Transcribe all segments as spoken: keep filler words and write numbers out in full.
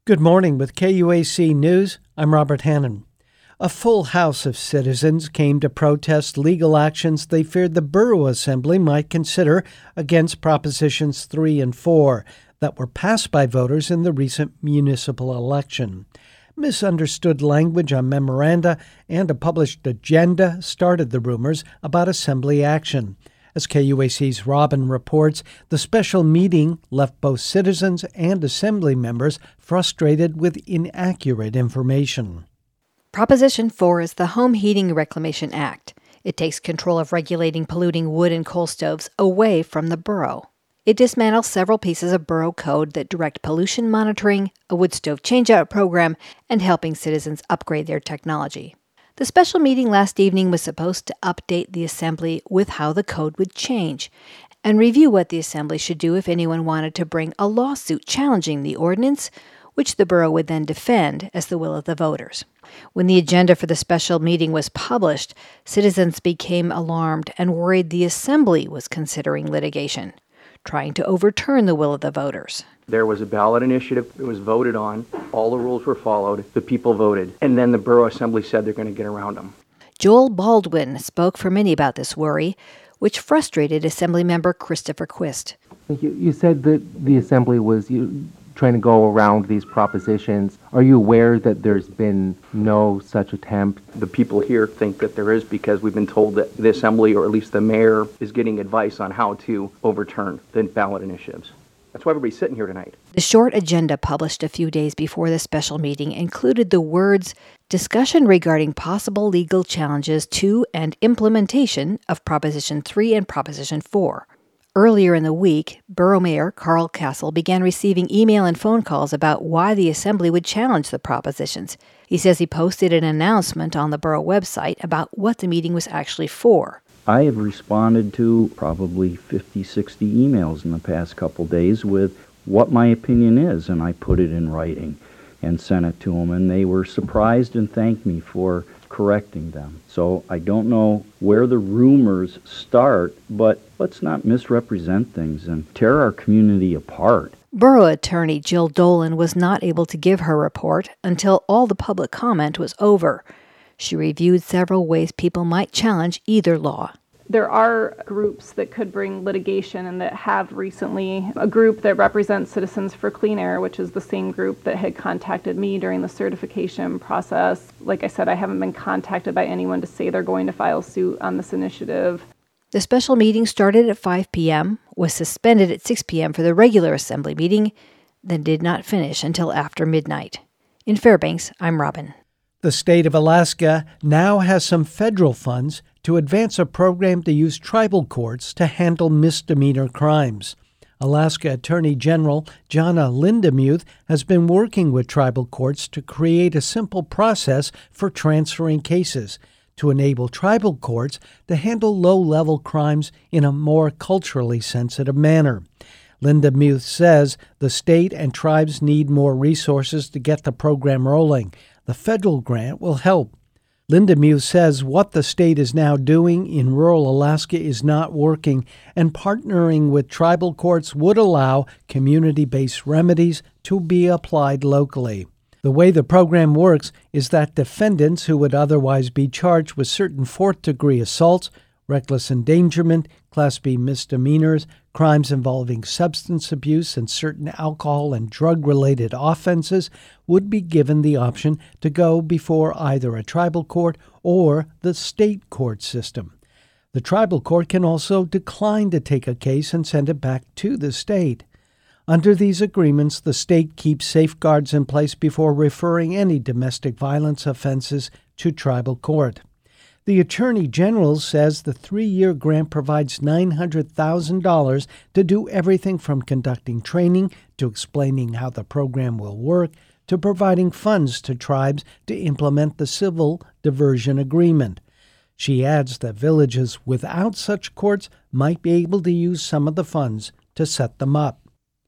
Good morning with K U A C News. I'm Robert Hannon. A full house of citizens came to protest legal actions they feared the Borough Assembly might consider against Propositions three and four that were passed by voters in the recent municipal election. Misunderstood language on memoranda and a published agenda started the rumors about Assembly action. As K U A C's Robin reports, the special meeting left both citizens and Assembly members frustrated with inaccurate information. Proposition four is the Home Heating Reclamation Act. It takes control of regulating polluting wood and coal stoves away from the borough. It dismantles several pieces of borough code that direct pollution monitoring, a wood stove changeout program, and helping citizens upgrade their technology. The special meeting last evening was supposed to update the Assembly with how the code would change and review what the Assembly should do if anyone wanted to bring a lawsuit challenging the ordinance, which the borough would then defend as the will of the voters. When the agenda for the special meeting was published, citizens became alarmed and worried the Assembly was considering litigation, trying to overturn the will of the voters. There was a ballot initiative. It was voted on. All the rules were followed. The people voted. And then the Borough Assembly said they're going to get around them. Joel Baldwin spoke for many about this worry, which frustrated Assemblymember Christopher Quist. You, you said that the Assembly was you, trying to go around these propositions. Are you aware that there's been no such attempt? The people here think that there is because we've been told that the Assembly, or at least the mayor, is getting advice on how to overturn the ballot initiatives. That's why everybody's sitting here tonight. The short agenda published a few days before the special meeting included the words, discussion regarding possible legal challenges to and implementation of Proposition three and Proposition four. Earlier in the week, Borough Mayor Carl Castle began receiving email and phone calls about why the Assembly would challenge the propositions. He says he posted an announcement on the borough website about what the meeting was actually for. I have responded to probably fifty, sixty emails in the past couple days with what my opinion is, and I put it in writing and sent it to them, and they were surprised and thanked me for correcting them. So I don't know where the rumors start, but let's not misrepresent things and tear our community apart. Borough Attorney Jill Dolan was not able to give her report until all the public comment was over. She reviewed several ways people might challenge either law. There are groups that could bring litigation and that have recently. A group that represents Citizens for Clean Air, which is the same group that had contacted me during the certification process. Like I said, I haven't been contacted by anyone to say they're going to file suit on this initiative. The special meeting started at five p.m., was suspended at six p.m. for the regular Assembly meeting, then did not finish until after midnight. In Fairbanks, I'm Robin. The state of Alaska now has some federal funds to advance a program to use tribal courts to handle misdemeanor crimes. Alaska Attorney General Jana Lindemuth has been working with tribal courts to create a simple process for transferring cases to enable tribal courts to handle low-level crimes in a more culturally sensitive manner. Lindemuth says the state and tribes need more resources to get the program rolling. The federal grant will help. Lindemuth says what the state is now doing in rural Alaska is not working, and partnering with tribal courts would allow community-based remedies to be applied locally. The way the program works is that defendants who would otherwise be charged with certain fourth-degree assaults, reckless endangerment, Class B misdemeanors, crimes involving substance abuse, and certain alcohol and drug-related offenses would be given the option to go before either a tribal court or the state court system. The tribal court can also decline to take a case and send it back to the state. Under these agreements, the state keeps safeguards in place before referring any domestic violence offenses to tribal court. The Attorney General says the three-year grant provides nine hundred thousand dollars to do everything from conducting training to explaining how the program will work to providing funds to tribes to implement the civil diversion agreement. She adds that villages without such courts might be able to use some of the funds to set them up.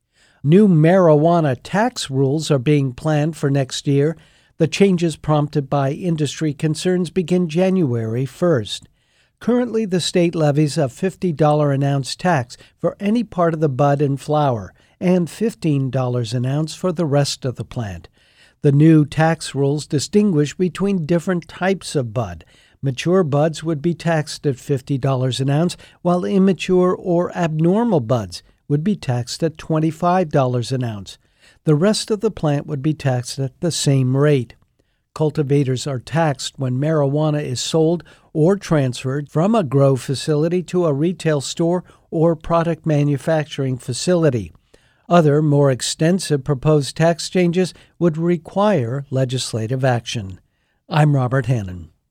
New marijuana tax rules are being planned for next year. The changes prompted by industry concerns begin January first. Currently, the state levies a fifty dollars an ounce tax for any part of the bud and flower and fifteen dollars an ounce for the rest of the plant. The new tax rules distinguish between different types of bud. Mature buds would be taxed at fifty dollars an ounce, while immature or abnormal buds would be taxed at twenty-five dollars an ounce. The rest of the plant would be taxed at the same rate. Cultivators are taxed when marijuana is sold or transferred from a grow facility to a retail store or product manufacturing facility. Other, more extensive proposed tax changes would require legislative action. I'm Robert Hannon.